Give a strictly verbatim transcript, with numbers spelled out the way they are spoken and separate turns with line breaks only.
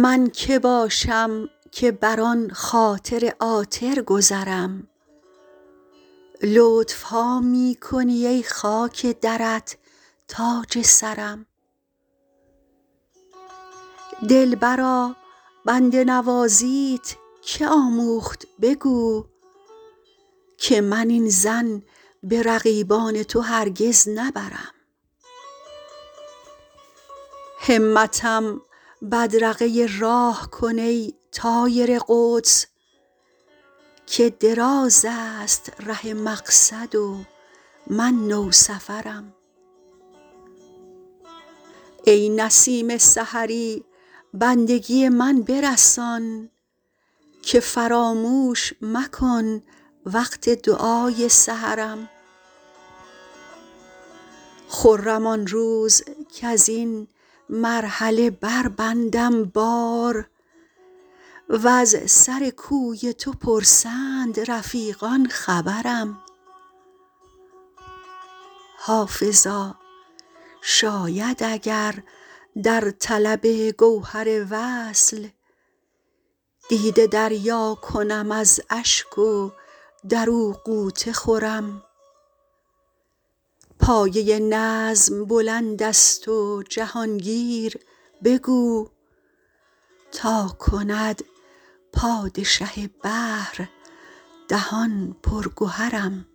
من که باشم که بر آن خاطر عاطر گذرم، لطف ها می کنی ای خاک درت تاج سرم. دلبرا بنده نوازیت که آموخت بگو، که من این ظن به رقیبان تو هرگز نبرم. همتم بدرقه راه کن ای طایر قدس، که دراز است ره مقصد و من نوسفرم. ای نسیم سحری بندگی من برسان، که فراموش مکن وقت دعای سحرم. خرم آن روز کز این مرحله بربندم بار، وز سر کوی تو پرسند رفیقان خبرم. حافظا شاید اگر در طلب گوهر وصل، دیده دریا کنم از اشک و در او غوطه خورم. پایه نظم بلند است و جهانگیر بگو، تا کند پادشه بحر دهان پر گهرم.